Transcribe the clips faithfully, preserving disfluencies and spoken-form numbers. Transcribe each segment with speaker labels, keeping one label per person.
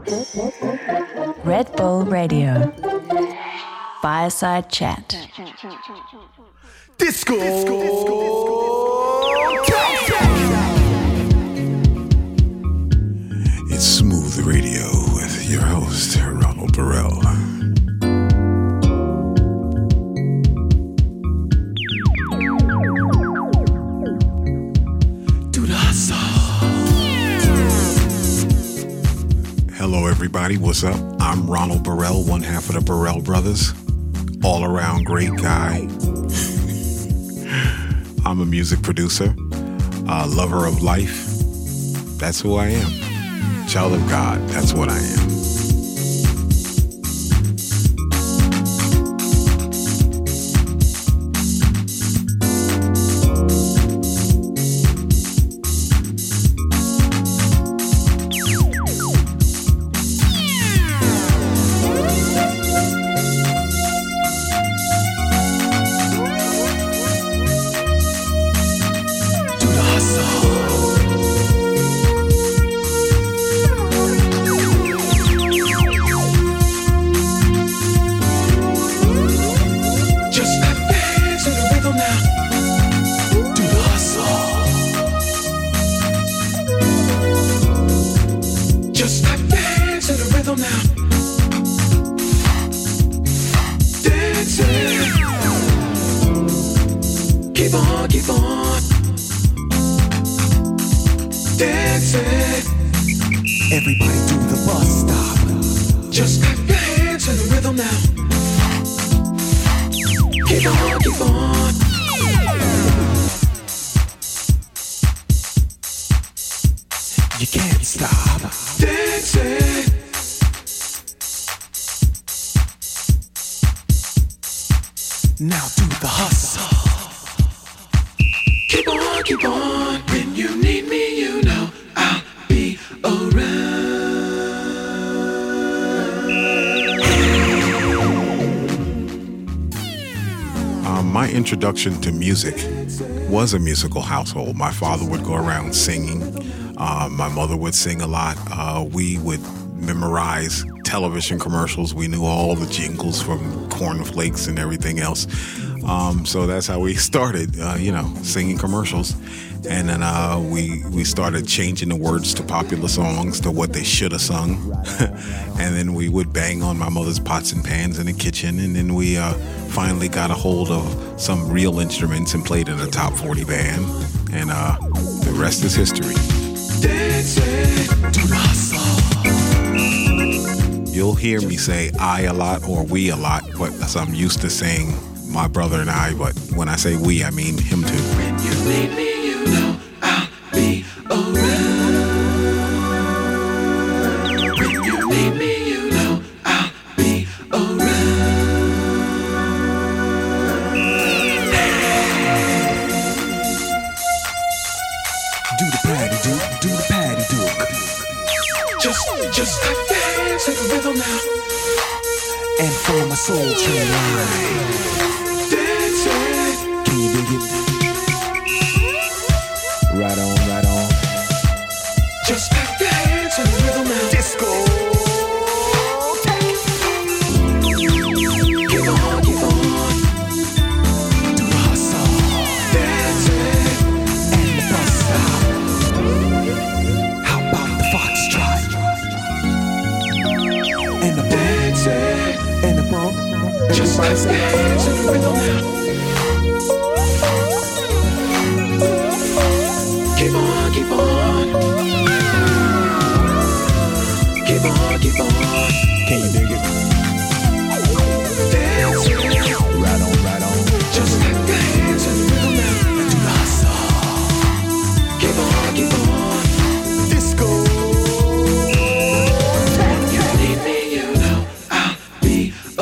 Speaker 1: Red Bull Radio. Fireside Chat.
Speaker 2: Disco. Disco.
Speaker 3: It's Smooth Radio with your host, Ronald Burrell. Do the hustle. Hello, everybody. What's up? I'm Ronald Burrell, one half of the Burrell Brothers. All around great guy. I'm a music producer, a lover of life. That's who I am. Child of God, that's what I am. Introduction to music was a musical household. My father would go around singing. Uh, my mother would sing a lot. Uh, we would memorize television commercials. We knew all the jingles from cornflakes and everything else. Um, so that's how we started, uh, you know, singing commercials. And then uh, we we started changing the words to popular songs to what they should have sung. And then we would bang on my mother's pots and pans in the kitchen. And then we uh, finally got a hold of some real instruments and played in a top forty band. And uh, the rest is history. You'll hear me say I a lot or we a lot, but I'm used to saying my brother and I, but when I say we, I mean him too. When you need me, you know I'll be around. When you need me, you know I'll be around.
Speaker 2: Do the patty duke, do the patty duke. Just, just clap your hands to the rhythm now. And for my soul train line. Can you dig it? Right on, right on. Just clap your hands to the rhythm now. Disco. Keep on, keep on. Do the hustle. Dance it. And the bus stop. How about the foxtrot? And the dance it. And the bump. Just clap your hands to the rhythm now. Keep on, keep on. Keep on, keep on. Can you dig it? Dance it. Right on, right on. Just clap your hands and rhythm now. Do the hustle. Keep on, keep on. Disco. When you need me, you know I'll be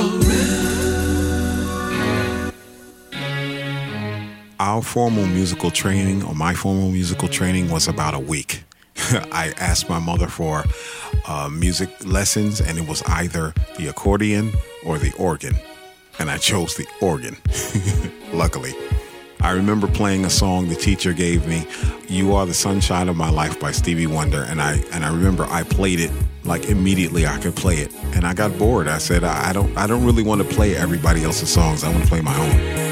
Speaker 2: around. Our formal musical training, or my formal musical training, was about a week. I asked my mother for uh, music lessons, and it was either the accordion or the organ. And I chose the organ, luckily. I remember playing a song the teacher gave me, You Are the Sunshine of My Life by Stevie Wonder, and I and I remember I played it like immediately I could play it. And I got bored. I said, I don't, I don't really want to play everybody else's songs. I want to play my own.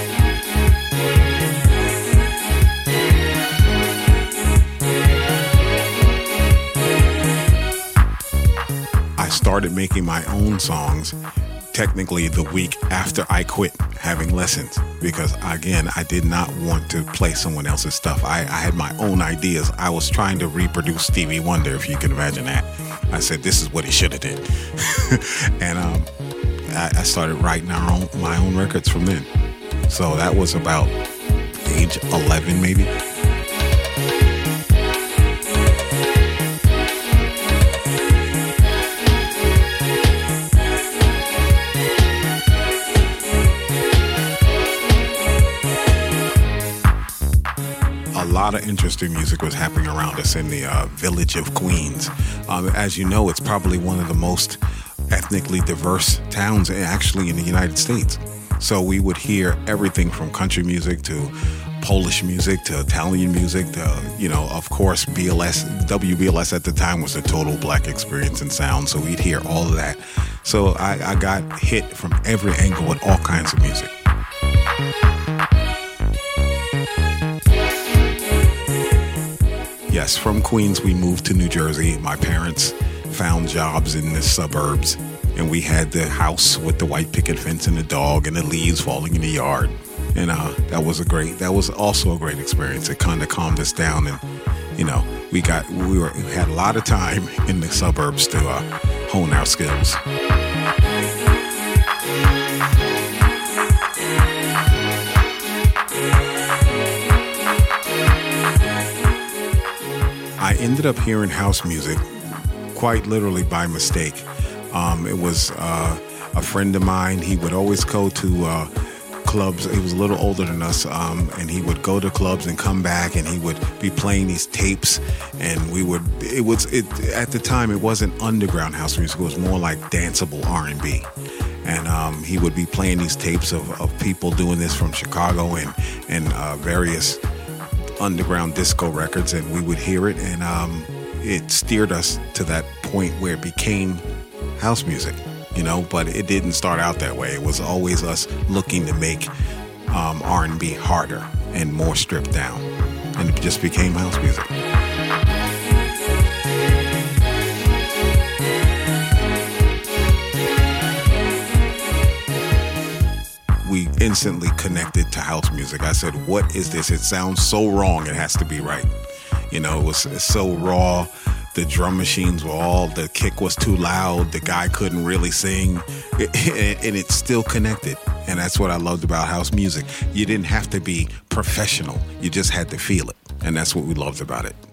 Speaker 2: Started making my own songs technically the week after I quit having lessons, because again, I did not want to play someone else's stuff. I, I had my own ideas. I was trying to reproduce Stevie Wonder, if you can imagine that. I said, this is what he should have did. and um, I, I started writing our own, my own records from then. So that was about age eleven maybe. A lot of interesting music was happening around us in the uh, village of Queens. Um, as you know, it's probably one of the most ethnically diverse towns actually in the United States. So we would hear everything from country music to Polish music to Italian music to, you know, of course, B L S, W B L S at the time was a total black experience and sound. So we'd hear all of that. So I, I got hit from every angle with all kinds of music. Yes, from Queens, we moved to New Jersey. My parents found jobs in the suburbs, and we had the house with the white picket fence and the dog and the leaves falling in the yard. And uh, that was a great, that was also a great experience. It kind of calmed us down, and, you know, we got, we were, we had a lot of time in the suburbs to uh, hone our skills. I ended up hearing house music quite literally by mistake. Um, it was uh, a friend of mine. He would always go to uh, clubs. He was a little older than us, um, and he would go to clubs and come back, and he would be playing these tapes. And we would. It was it at the time. It wasn't underground house music. It was more like danceable R and B. And um, he would be playing these tapes of, of people doing this from Chicago and and uh, various underground disco records, and we would hear it, and um, it steered us to that point where it became house music, you know, but it didn't start out that way. It was always us looking to make um, R and B harder and more stripped down, and it just became house music. We instantly connected to house music. I said, what is this? It sounds so wrong. It has to be right. You know, it was so raw. The drum machines were all, the kick was too loud. The guy couldn't really sing. And it still connected. And that's what I loved about house music. You didn't have to be professional. You just had to feel it. And that's what we loved about it.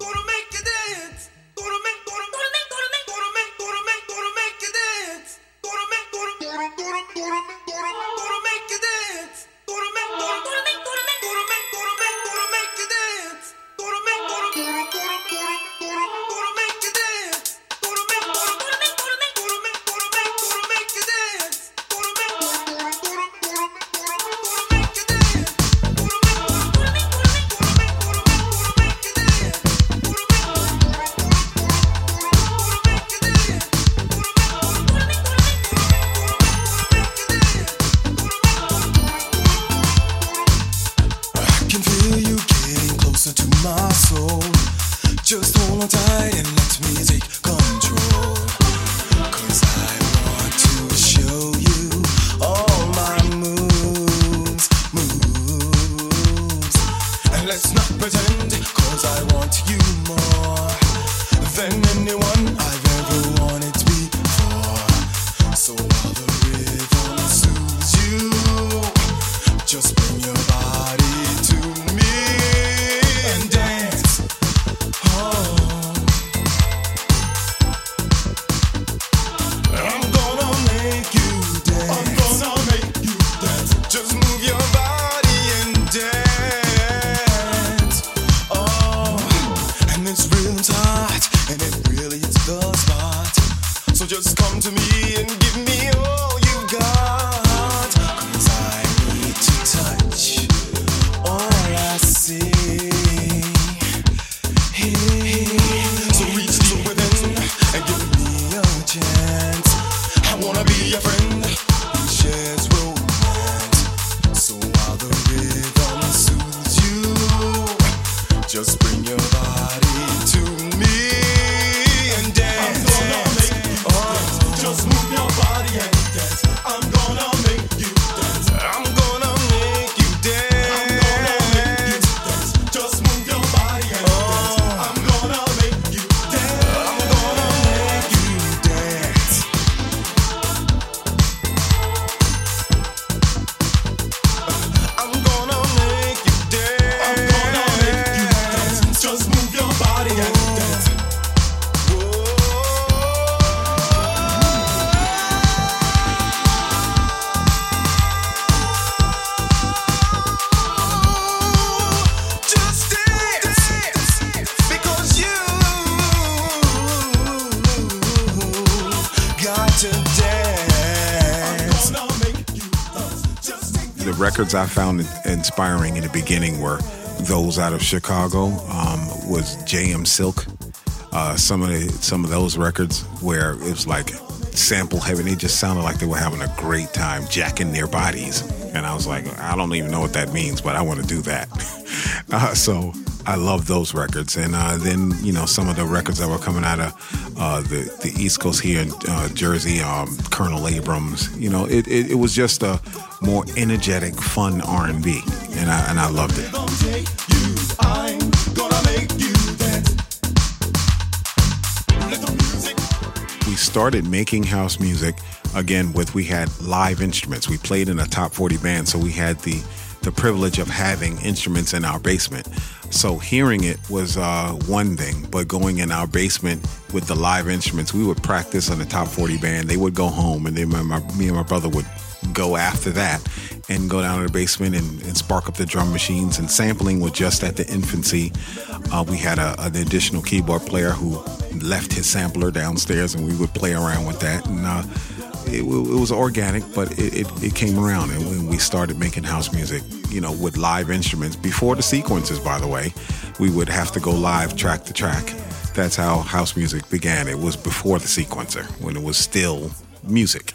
Speaker 4: So reach within and give me chance. I wanna be a friend who shares romance. So while the rhythm soothes you, just bring your body to me and dance. I'm gonna make you dance. Just move your body and dance. I'm gonna make you dance. I'm gonna make you dance. I'm gonna make you dance. Just move your body and dance. I'm gonna make you dance. I'm gonna make you dance. I'm gonna make you dance. I'm gonna make you dance. Just move your body and dance. Just dance, because you got to dance. I'm gonna make you dance. Just take
Speaker 2: The records I found inspiring in the beginning were those out of Chicago. Um, was J M Silk. Uh, some of the, some of those records where it was like sample heavy. They just sounded like they were having a great time jacking their bodies, and I was like, I don't even know what that means, but I want to do that. uh, so I love those records, and uh, then you know some of the records that were coming out of uh, the the East Coast here in uh, Jersey, um, Colonel Abrams. You know, it, it it was just a more energetic, fun R and B, and I and I loved it.
Speaker 4: gonna take you. I'm gonna make you dance. Let the music.
Speaker 2: We started making house music again with we had live instruments. We played in a top forty band, so we had the the privilege of having instruments in our basement. So hearing it was uh, one thing, but going in our basement with the live instruments, we would practice on the top forty band. They would go home, and then my, my, me and my brother would go after that and go down to the basement and, and spark up the drum machines. And sampling was just at the infancy. Uh, we had a, an additional keyboard player who left his sampler downstairs, and we would play around with that. And uh, it, it was organic, but it, it, it came around. And when we started making house music, you know, with live instruments, before the sequences, by the way, we would have to go live track to track. That's how house music began. It was before the sequencer, when it was still music.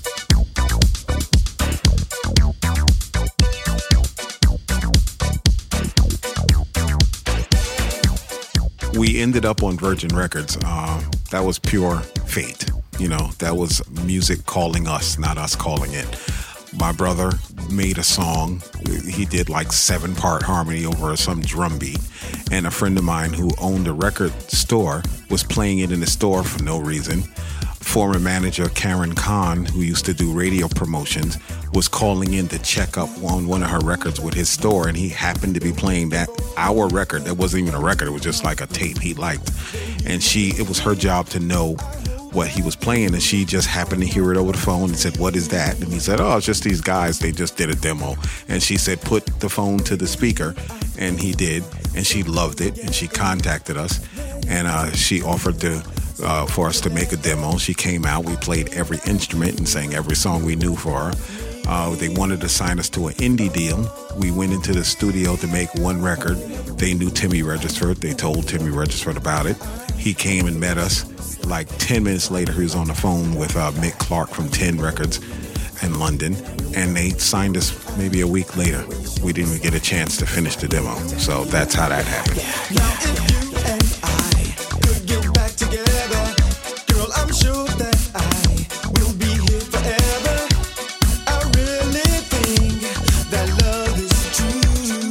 Speaker 2: We ended up on Virgin Records. Uh, that was pure fate. You know, that was music calling us, not us calling it. My brother made a song. He did like seven part harmony over some drum beat. And a friend of mine who owned a record store was playing it in the store for no reason. Former manager Karen Kahn, who used to do radio promotions, was calling in to check up on one of her records with his store, and he happened to be playing that our record. That wasn't even a record, it was just like a tape he liked. And she, it was her job to know what he was playing, and she just happened to hear it over the phone and said, "What is that?" And he said, "Oh, it's just these guys, they just did a demo." And she said, "Put the phone to the speaker," and he did, and she loved it, and she contacted us, and uh, she offered to uh, for us to make a demo. She came out, we played every instrument and sang every song we knew for her. Uh, they wanted to sign us to an indie deal. We went into the studio to make one record. They knew Timmy Regisford. They told Timmy Regisford about it. He came and met us. Like ten minutes later, he was on the phone with uh, Mick Clark from ten Records in London, and they signed us maybe a week later. We didn't even get a chance to finish the demo. So that's how that happened.
Speaker 4: Now if you and I could get back together, girl, I'm sure that I will be here forever. I really think that love is true.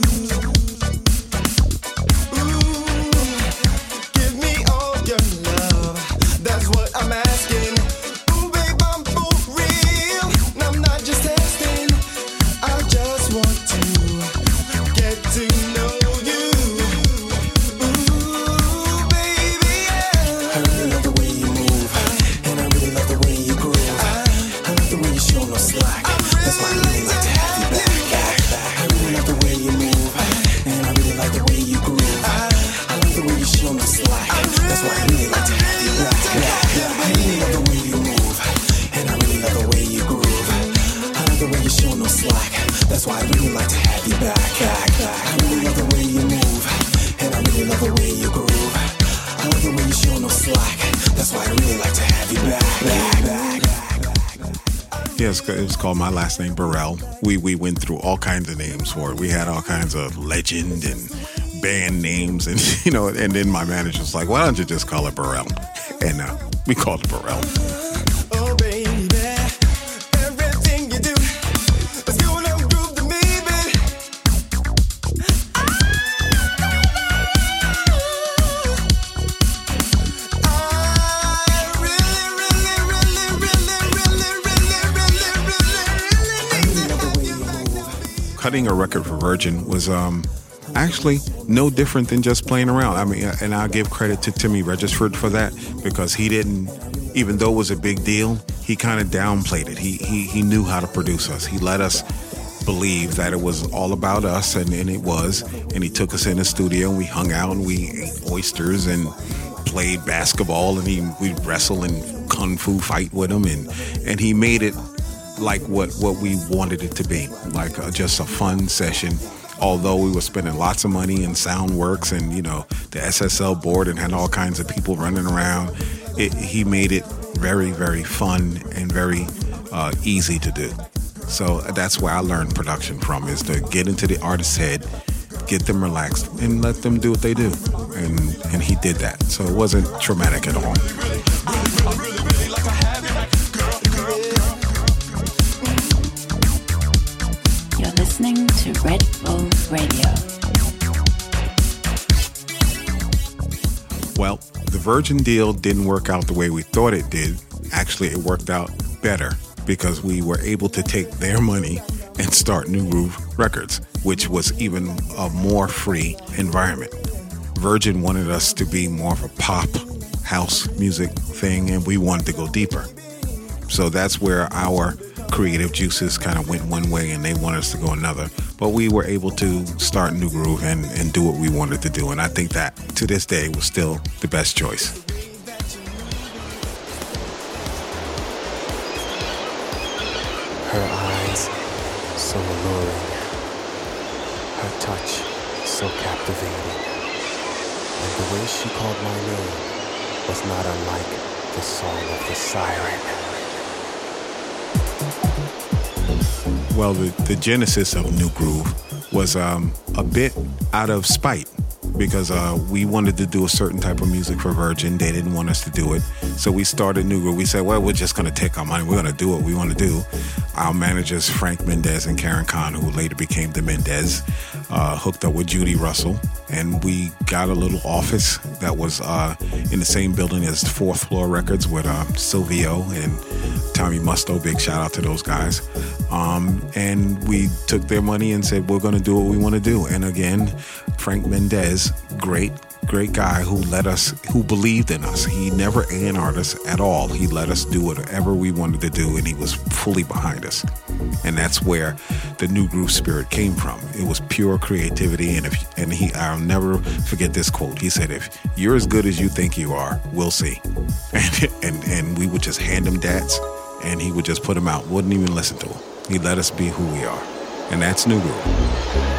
Speaker 4: Ooh, give me all your love, that's what I'm asking. Ooh, babe, I'm for real, I'm not just testing. I just want to get to know you. Ooh.
Speaker 2: Yes, it was called My Last Name Burrell. We we went through all kinds of names for it. We had all kinds of legend and band names, and you know. And then my manager was like, "Why don't you just call it Burrell?" And uh, we called it Burrell.
Speaker 4: Oh, baby, everything you do is gonna groove to me, baby. I really, really, really, really, really, really, really, really, really.
Speaker 2: Cutting a record for Virgin was um, actually no different than just playing around. I mean, and I'll give credit to Timmy Regisford for that, because he didn't, even though it was a big deal, he kind of downplayed it. He, he he knew how to produce us. He let us believe that it was all about us, and, and it was. And he took us in the studio, and we hung out, and we ate oysters and played basketball, and he we wrestle and kung fu fight with him, and and he made it like what what we wanted it to be, like uh, just a fun session. Although we were spending lots of money in Soundworks and, you know, the S S L board, and had all kinds of people running around, it, he made it very, very fun and very uh, easy to do. So that's where I learned production from, is to get into the artist's head, get them relaxed, and let them do what they do. And and he did that. So it wasn't traumatic at all.
Speaker 1: You're listening to Red Bull Radio.
Speaker 2: Well, the Virgin deal didn't work out the way we thought it did. Actually, it worked out better, because we were able to take their money and start New Groove Records, which was even a more free environment. Virgin wanted us to be more of a pop house music thing, and we wanted to go deeper. So that's where our creative juices kind of went one way, and they wanted us to go another. But we were able to start New Groove and, and do what we wanted to do. And I think that, to this day, was still the best choice.
Speaker 5: Her eyes, so alluring. Her touch, so captivating. And the way she called my name was not unlike the song of the siren.
Speaker 2: Well, the, the genesis of New Groove was um, a bit out of spite, because uh, we wanted to do a certain type of music for Virgin. They didn't want us to do it. So we started New Groove. We said, well, we're just going to take our money. We're going to do what we want to do. Our managers, Frank Mendez and Karen Kahn, who later became the Mendez, uh, hooked up with Judy Russell. And we got a little office that was uh, in the same building as Fourth Floor Records with uh, Silvio and Tommy Musto. Big shout out to those guys. Um, and we took their money and said, we're going to do what we want to do. And again, Frank Mendez, great, great guy who let us, who believed in us. He never A and R'd us at all. He let us do whatever we wanted to do, and he was fully behind us. And that's where the New Groove spirit came from. It was pure creativity. And if and he, I'll never forget this quote. He said, if you're as good as you think you are, we'll see. And and, and we would just hand him dats, and he would just put them out, wouldn't even listen to them. He let us be who we are. And that's New Groove.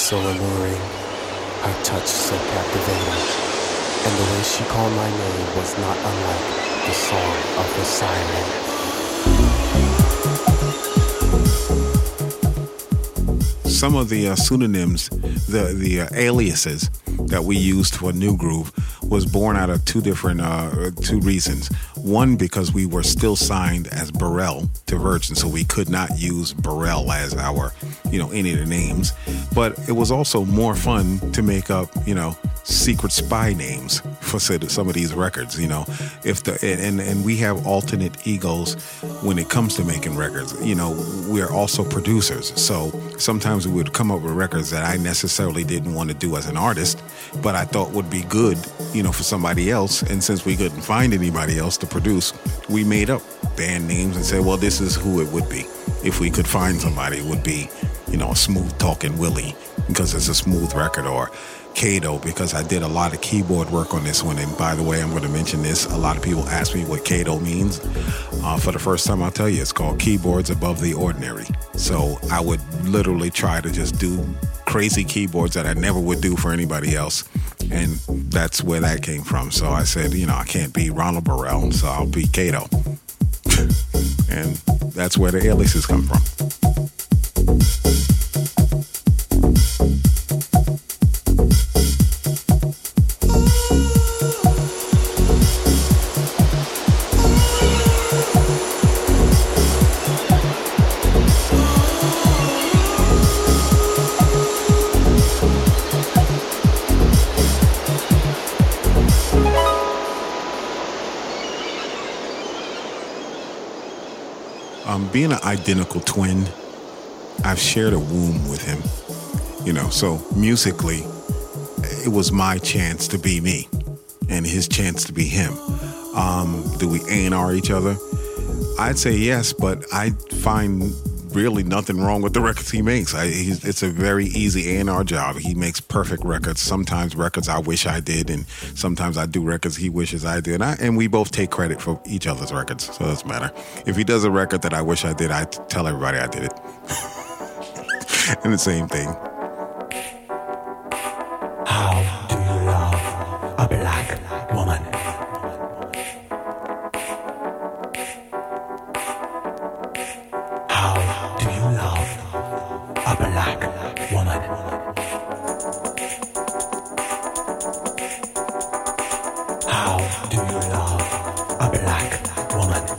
Speaker 5: so alluring, her touch so captivating, and the way she called my name was not unlike the song of the siren.
Speaker 2: Some of the uh, pseudonyms, the the uh, aliases that we used for New Groove was born out of two different uh, two reasons. One, because we were still signed as Burrell to Virgin, so we could not use Burrell as our, you know, any of the names. But it was also more fun to make up, you know, secret spy names for some of these records. You know, if the and and we have alternate egos when it comes to making records. You know, we're also producers, so sometimes we would come up with records that I necessarily didn't want to do as an artist, but I thought would be good, you know, for somebody else. And since we couldn't find anybody else to produce, we made up band names and said, well, this is who it would be. If we could find somebody, it would be, you know, a Smooth Talking Willie, because it's a smooth record, or Kato, because I did a lot of keyboard work on this one. And by the way, I'm going to mention this. A lot of people ask me what Kato means. Uh, for the first time, I'll tell you, it's called Keyboards Above the Ordinary. So I would literally try to just do crazy keyboards that I never would do for anybody else. And that's where that came from. So I said, you know, I can't be Ronald Burrell, so I'll be Kato. And that's where the aliases come from. Um, being an identical twin, I've shared a womb with him, you know, so musically, it was my chance to be me and his chance to be him. Um, do we A and R each other? I'd say yes, but I find really nothing wrong with the records he makes. I, he's, it's a very easy A and R job. He makes perfect records. Sometimes records I wish I did, and sometimes I do records he wishes I did. And, I, and we both take credit for each other's records, so it doesn't matter. If he does a record that I wish I did, I tell everybody I did it. And the same thing.
Speaker 5: How do you love a black woman? How do you love a black woman? How do you love a black woman?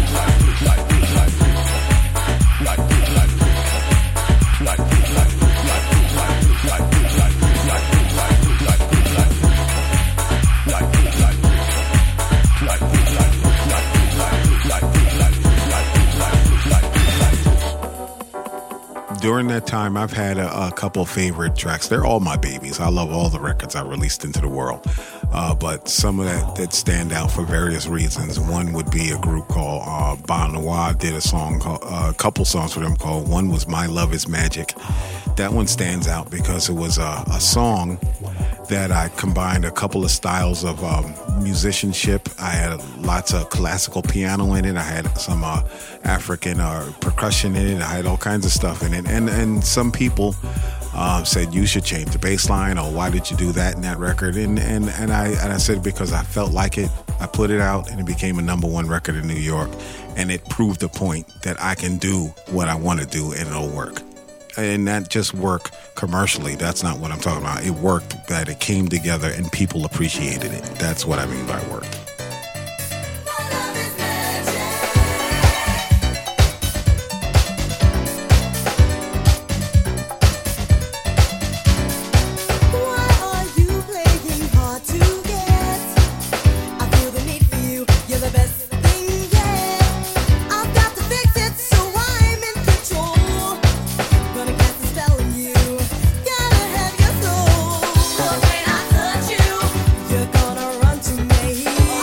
Speaker 2: During that time, I've had a, a couple favorite tracks. They're all my babies. I love all the records I released into the world. Uh, but some of that that stand out for various reasons. One would be a group called uh, Bon Noir did a song, called, uh, a couple songs for them called, one was My Love Is Magic. That one stands out because it was a, a song that I combined a couple of styles of um, musicianship. I had lots of classical piano in it. I had some uh, African uh, percussion in it. I had all kinds of stuff in it. And and some people uh, said, you should change the bass line, or why did you do that in that record? And and and I and I said, because I felt like it. I put it out, and it became a number one record in New York. And it proved the point that I can do what I want to do, and it'll work. And that just work commercially. That's not what I'm talking about. It worked, that it came together and people appreciated it. That's what I mean by work.
Speaker 6: When I touch you, you're gonna run to me.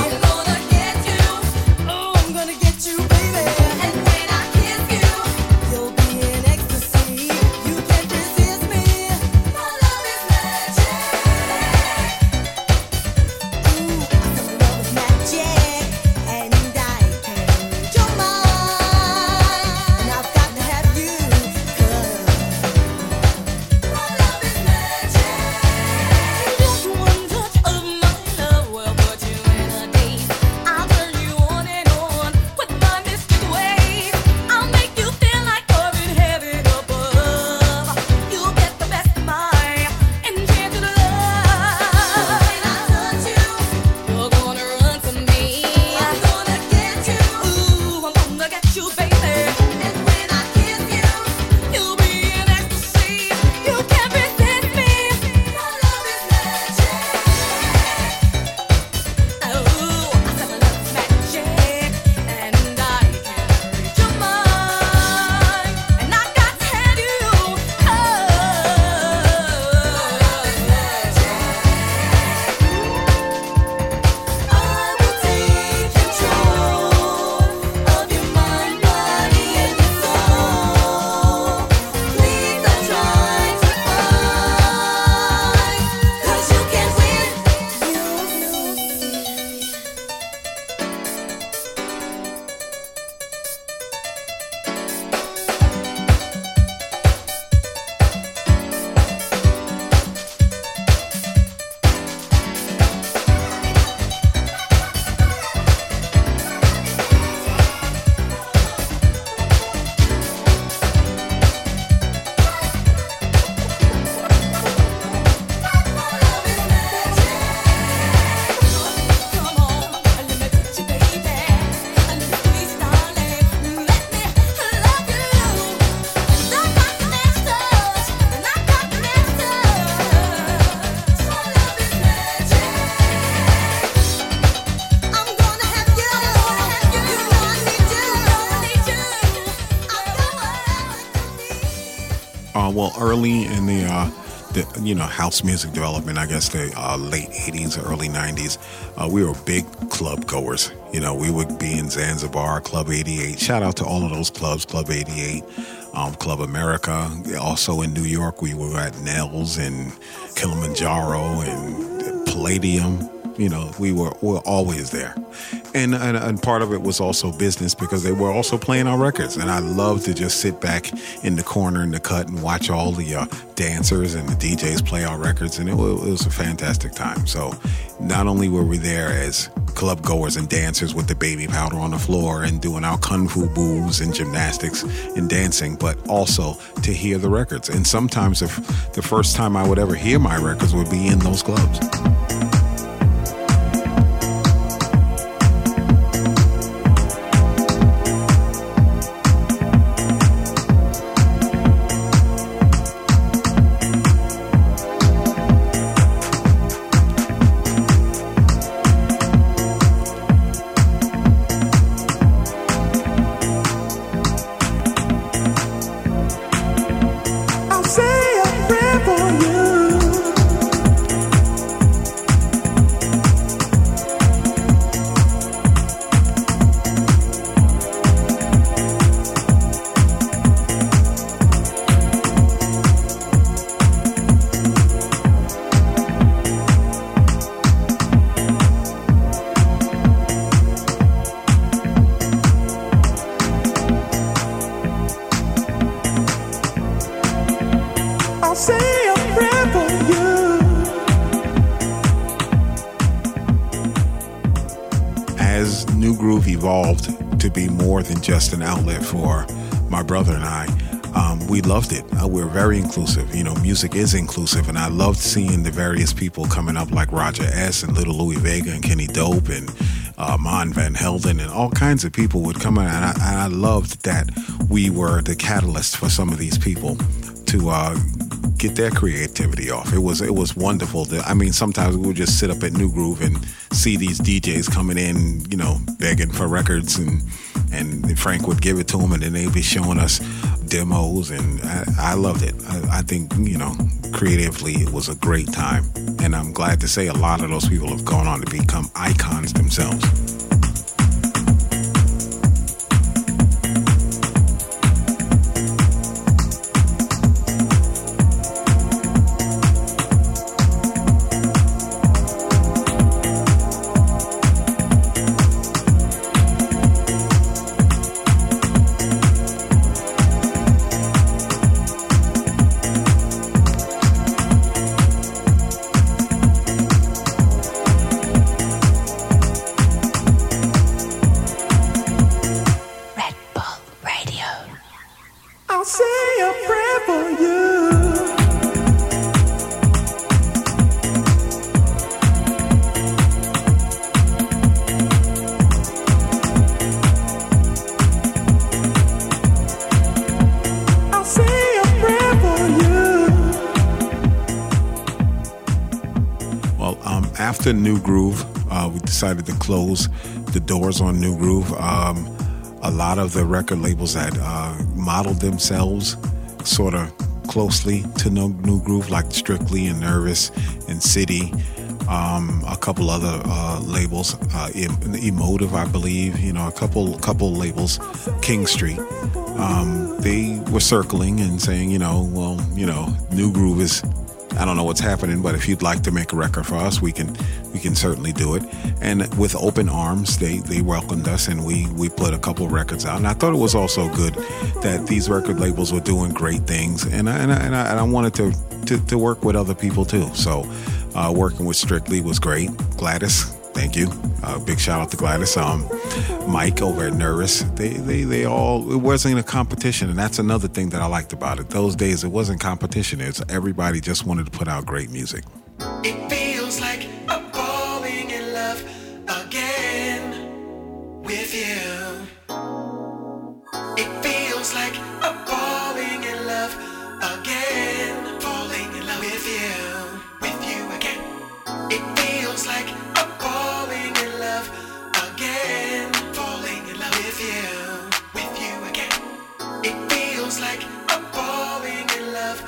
Speaker 2: Uh, well, early in the, uh, the, you know, house music development, I guess the uh, late eighties, early nineties, uh, we were big club goers. You know, we would be in Zanzibar, Club eighty-eight. Shout out to all of those clubs, Club eighty-eight, um, Club America. Also in New York, we were at Nell's and Kilimanjaro and Palladium. You know, we were, we were always there. And, and and part of it was also business because they were also playing our records. And I loved to just sit back in the corner in the cut and watch all the uh, dancers and the D Js play our records. And it was, it was a fantastic time. So not only were we there as club goers and dancers with the baby powder on the floor and doing our kung fu moves and gymnastics and dancing, but also to hear the records. And sometimes if the first time I would ever hear my records would be in those clubs. Evolved to be more than just an outlet for my brother and I. Um, we loved it. Uh, we're very inclusive. You know, music is inclusive, and I loved seeing the various people coming up like Roger S. and Little Louie Vega and Kenny Dope and uh, Mon Van Helden and all kinds of people would come in, and I, and I loved that we were the catalyst for some of these people to uh, get their creativity off. It was it was wonderful. To, I mean, sometimes we would just sit up at New Groove and see these D Js coming in, you know, begging for records, and and Frank would give it to them, and then they'd be showing us demos, and I, I loved it. I, I think, you know, creatively it was a great time, and I'm glad to say a lot of those people have gone on to become icons themselves. After New Groove, uh, we decided to close the doors on New Groove. Um, a lot of the record labels that uh, modeled themselves sort of closely to New, New Groove, like Strictly and Nervous and City, um, a couple other uh, labels, uh, Emotive, I believe, you know, a couple couple labels, King Street. Um, they were circling and saying, you know, well, you know, New Groove is, I don't know what's happening, but if you'd like to make a record for us, we can we can certainly do it. And with open arms, they, they welcomed us, and we, we put a couple records out. And I thought it was also good that these record labels were doing great things, and I, and I, and I, and I wanted to, to, to work with other people too. So uh, working with Strictly was great. Gladys, thank you. Uh, big shout out to Gladys. Um, Mike over at Nervous. They, they, they all, it wasn't a competition. And that's another thing that I liked about it. Those days, it wasn't competition. It's everybody just wanted to put out great music.
Speaker 4: It feels like I'm falling in love again with you. It feels like I'm falling in love again. Falling in love with you. With you again. It feels like I'm falling in love again. Falling in love with you. With you again. It feels like I'm falling in love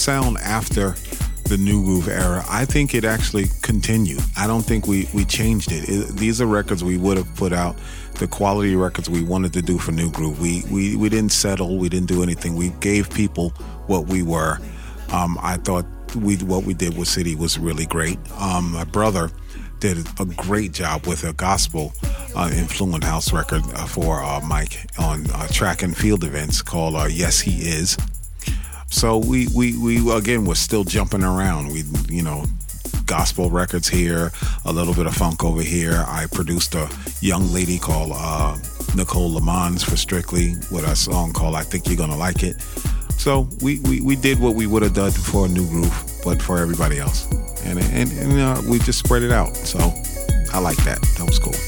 Speaker 2: sound after the New Groove era, I think it actually continued. I don't think we, we changed it. it. These are records we would have put out, the quality records we wanted to do for New Groove. We, we, we didn't settle. We didn't do anything. We gave people what we were. Um, I thought we what we did with City was really great. Um, my brother did a great job with a gospel uh, influenced house record uh, for uh, Mike on uh, track and field events called uh, Yes He Is. So we, we, we, again, we're still jumping around. We, you know, gospel records here, a little bit of funk over here. I produced a young lady called uh, Nicole Lamons for Strictly with a song called I Think You're Gonna Like It. So we, we, we did what we would have done for a New Groove, but for everybody else. And, and, and uh, we just spread it out. So I like that. That was cool.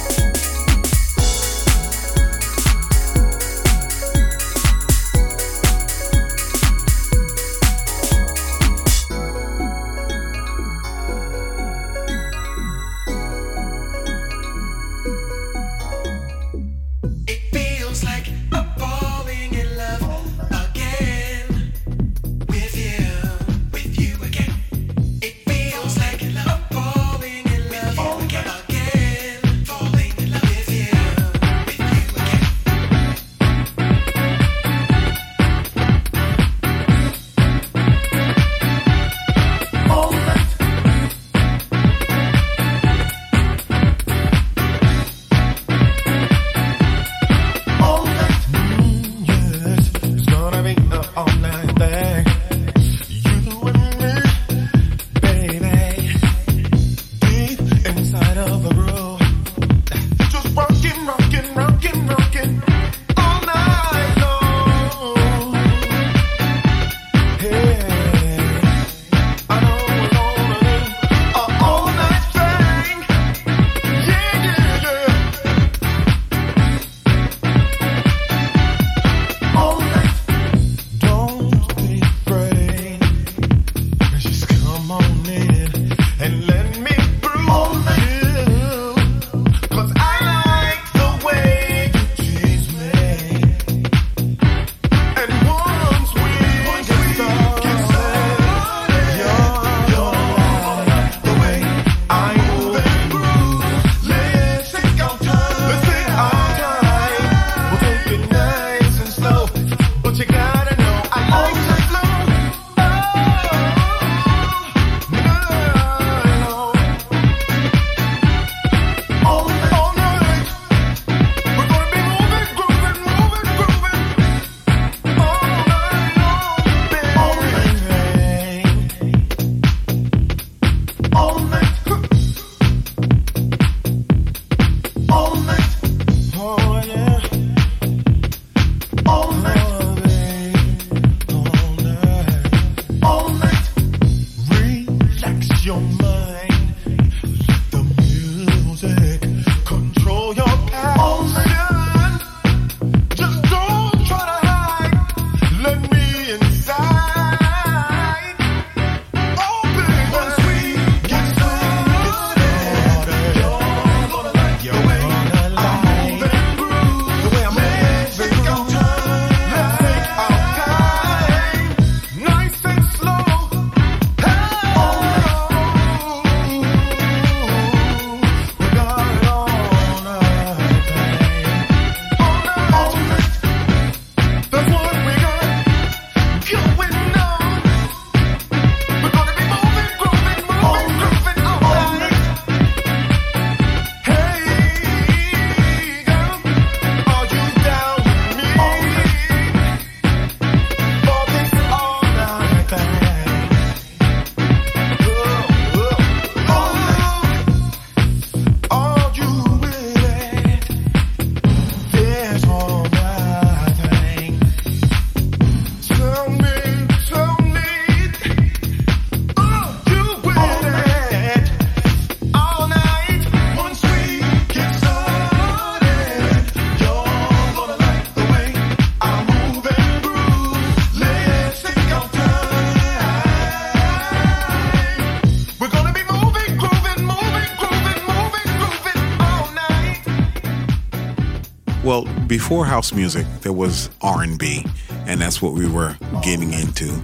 Speaker 2: Well, before house music, there was R and B, and that's what we were getting into.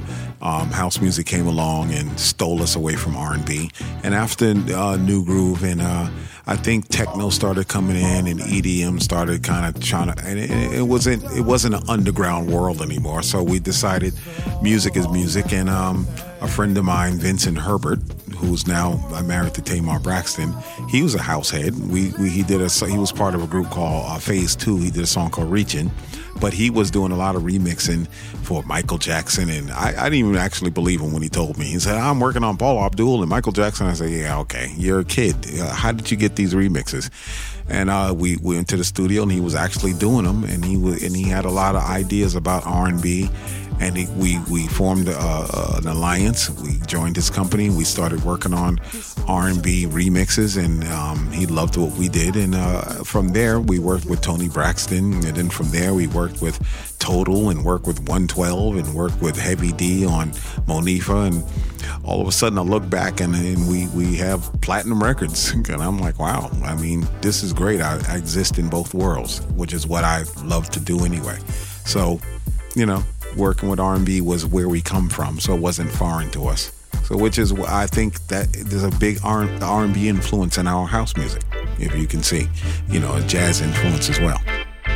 Speaker 2: Um, house music came along and stole us away from R and B. And after uh, New Groove and uh, I think techno started coming in and E D M started kind of trying to, and it, it wasn't it wasn't an underground world anymore. So we decided music is music. And um, a friend of mine, Vincent Herbert, who's now married to Tamar Braxton, he was a house head. We, we he did a he was part of a group called uh, Phase Two. He did a song called Reaching. But he was doing a lot of remixing for Michael Jackson, and I, I didn't even actually believe him when he told me. He said, I'm working on Paula Abdul and Michael Jackson. I said, yeah, okay, you're a kid. Uh, how did you get these remixes? And uh, we, we went to the studio, and he was actually doing them, and he was, and he had a lot of ideas about R and B. And he, we we formed uh, uh, an alliance. We joined his company. We started working on R and B remixes, and um, he loved what we did. And uh, from there, we worked with Tony Braxton, and then from there, we worked with Total, and worked with one twelve, and worked with Heavy D on Monifa. And all of a sudden, I look back, and, and we we have platinum records, and I'm like, wow. I mean, this is great. I, I exist in both worlds, which is what I love to do anyway. So, you know. Working with R and B was where we come from, so it wasn't foreign to us. So, which is, I think that there's a big R and B influence in our house music, if you can see, you know, a jazz influence as well.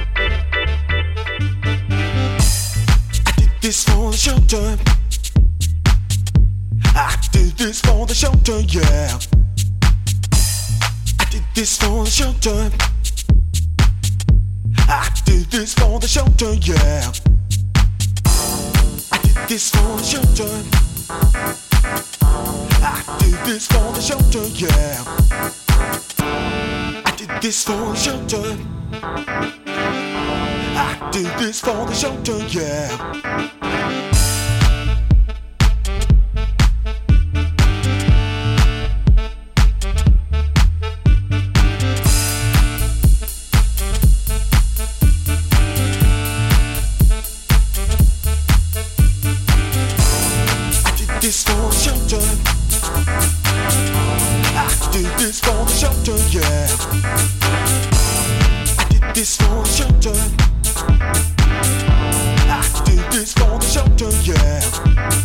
Speaker 4: I did this for the shelter. I did this for the shelter, yeah. I did this for the shelter. I did this for the shelter, yeah. This for the shelter. I did this for the shelter, yeah. I did this for the shelter. I did this for the shelter, yeah. This for the shelter. I did this for the shelter, yeah. I did this for the shelter. I did this for the shelter, yeah.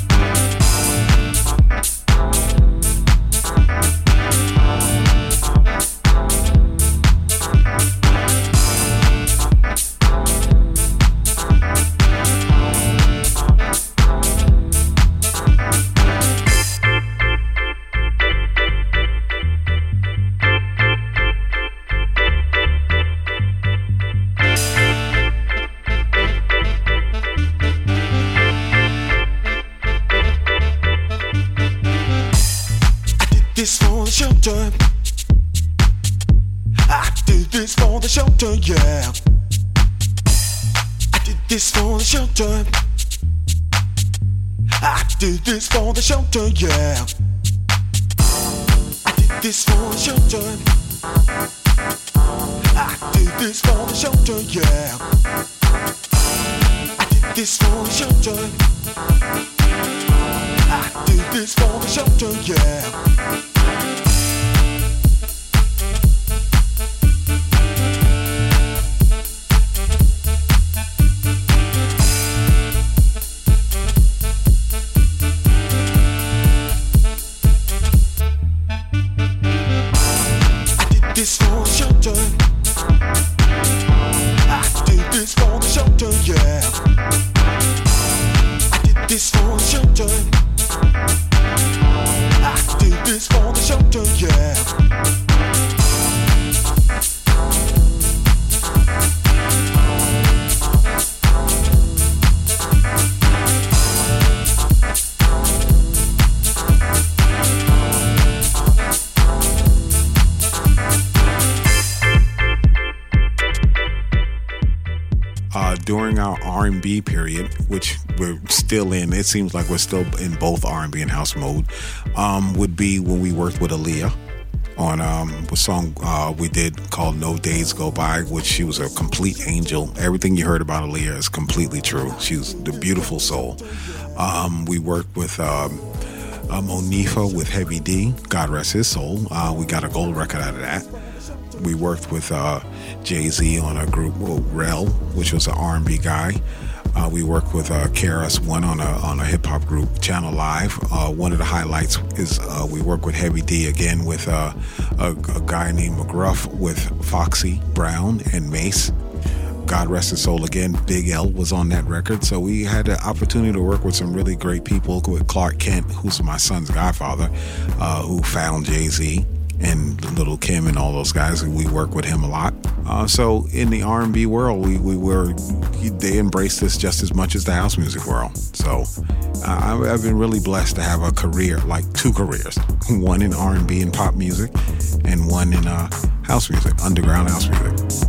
Speaker 4: This for the shelter. I did this for the shelter, yeah. I did this for the shelter. I did this for the shelter, yeah. I did this for the shelter. I did this for the shelter, yeah. I did this for the shelter. I did this for the shelter, yeah. This for the shelter. I did this for the shelter, yeah. I did this for the shelter. I did this for the shelter, yeah.
Speaker 2: Uh, during our R and B period, which we're still in, it seems like we're still in both R and B and house mode, um, would be when we worked with Aaliyah on um, a song uh, we did called No Days Go By, which she was a complete angel. Everything you heard about Aaliyah is completely true. She's the beautiful soul. Um, we worked with um, uh, Monifa with Heavy D, God rest his soul. Uh, we got a gold record out of that. We worked with uh, Jay-Z on a group, well, Rel, which was an R and B guy. Uh, we worked with uh, K R S One on a on a hip hop group, Channel Live. Uh, one of the highlights is uh, we work with Heavy D again with uh, a, a guy named McGruff with Foxy Brown and Mace. God rest his soul again, Big L was on that record. So we had the opportunity to work with some really great people, with Clark Kent, who's my son's godfather, uh, who found Jay-Z and Little Kim and all those guys, and we work with him a lot. Uh, so in the R and B world, we, we were, they embraced us just as much as the house music world. So uh, I've been really blessed to have a career, like two careers, one in R and B and pop music and one in uh, house music, underground house music.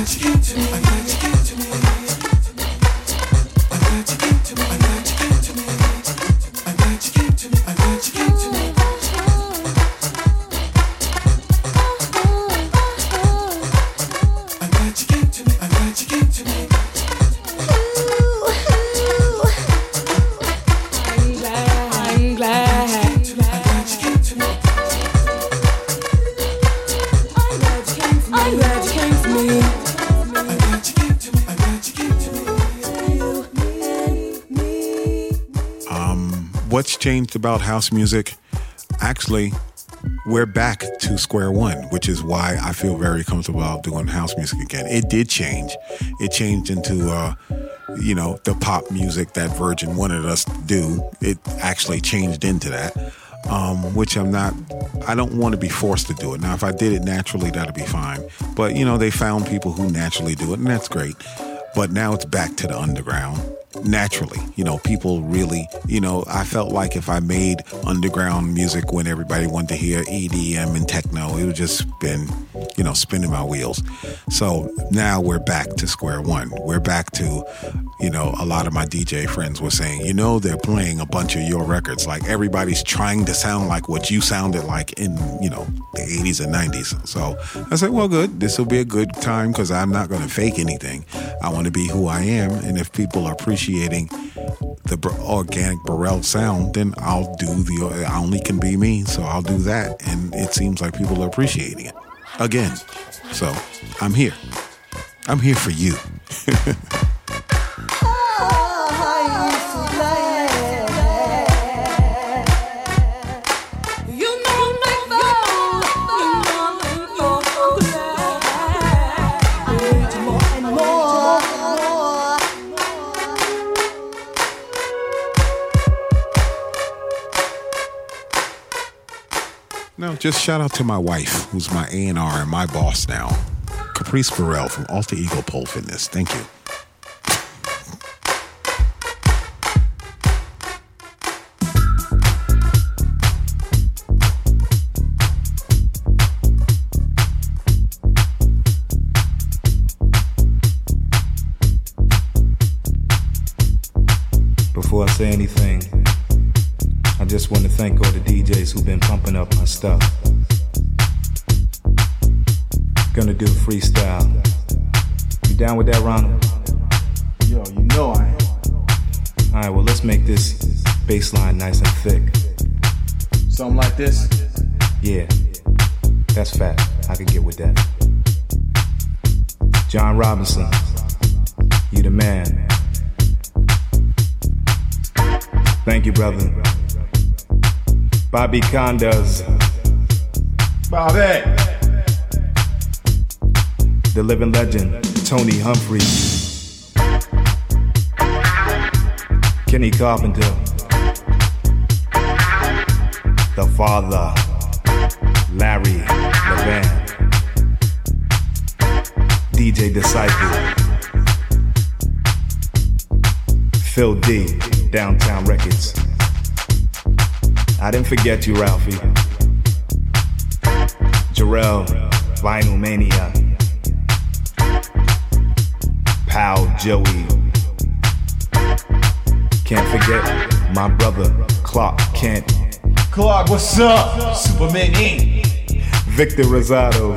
Speaker 2: What's changed about house music? Actually, we're back to square one, which is why I feel very comfortable about doing house music again. It did change. It changed into, uh, you know, the pop music that Virgin wanted us to do. It actually changed into that, um, which I'm not, I don't want to be forced to do it. Now, if I did it naturally, that'd be fine. But, you know, they found people who naturally do it, and that's great. But now it's back to the underground. Naturally, you know, people really, you know, I felt like if I made underground music when everybody wanted to hear E D M and techno, it would just spin, you know, spinning my wheels. So now we're back to square one. We're back to, you know, a lot of my D J friends were saying, you know, they're playing a bunch of your records. Like everybody's trying to sound like what you sounded like in, you know, the eighties and nineties. So I said, well, good. This will be a good time because I'm not going to fake anything. I want to be who I am. And if people are appreciating the organic Burrell sound, then I'll do the, I only can be me, so I'll do that. And it seems like people are appreciating it again. So I'm here. I'm here for you. No, just shout out to my wife, who's my A and R and my boss now, Caprice Burrell from Alter Ego Pole Fitness. Thank you.
Speaker 6: Before I say anything, I just want to thank all the D Js who've been pumping up my stuff. Gonna do freestyle. You down with that, Ronald?
Speaker 7: Yo, you know I am.
Speaker 6: Alright, well, let's make this bass line nice and thick.
Speaker 7: Something like this?
Speaker 6: Yeah, that's fat. I can get with that. John Robinson, you the man. Thank you, brother. Bobby Condas.
Speaker 7: Bobby.
Speaker 6: The living legend, Tony Humphries. Kenny Carpenter. The father, Larry Levan. D J Disciple. Phil D, Downtown Records. I didn't forget you, Ralphie. Jarrell, Vinyl Mania. Pal Joey. Can't forget my brother, Clark Kent.
Speaker 7: Clark, what's up? Superman Incorporated.
Speaker 6: Victor Rosado.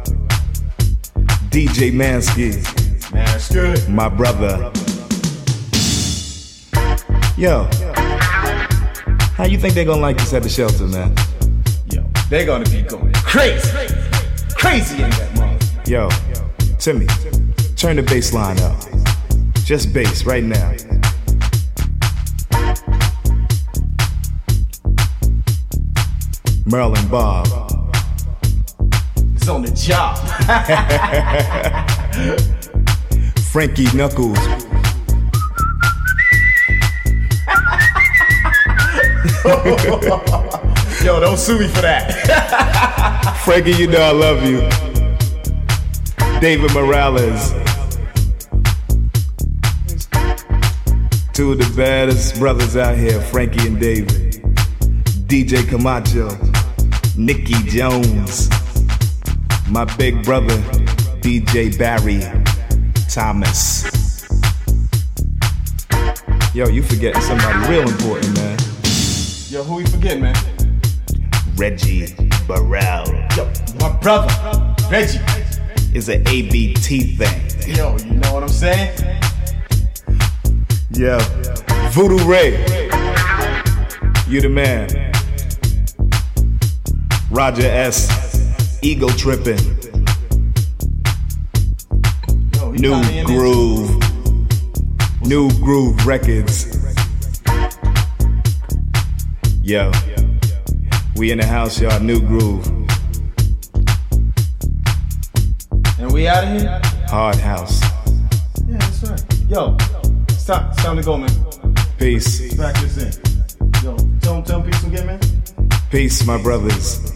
Speaker 6: D J Mansky.
Speaker 7: Man, that's good.
Speaker 6: My brother. Yo. How you think they're gonna like this at the shelter, man?
Speaker 7: Yo, they're gonna be going crazy. Crazy in that mother.
Speaker 6: Yo, Timmy, turn the bass line up. Just bass right now. Merlin Bob.
Speaker 7: It's on the job.
Speaker 6: Frankie Knuckles.
Speaker 7: Yo, don't sue me for that.
Speaker 6: Frankie, you know I love you. David Morales. Two of the baddest brothers out here, Frankie and David. D J Camacho. Nicky Jones. My big brother, D J Barry Thomas. Yo, you forgetting somebody real important, man.
Speaker 7: Yo, who we forgetting, man?
Speaker 6: Reggie Burrell.
Speaker 7: Yo, my brother, Reggie.
Speaker 6: Is an A B T thing.
Speaker 7: Yo, you know what I'm saying?
Speaker 6: Yo, Voodoo Ray. You the man. Roger S. Ego Trippin'.
Speaker 7: Yo,
Speaker 6: New Groove. New Groove Records. Yo, we in the house, y'all. New Groove.
Speaker 7: And we out of here?
Speaker 6: Hard House.
Speaker 7: Yeah, that's right. Yo, it's time, it's time to go, man.
Speaker 6: Peace.
Speaker 7: Let's back this in. Yo, tell them, tell them peace again, man.
Speaker 6: Peace, my brothers.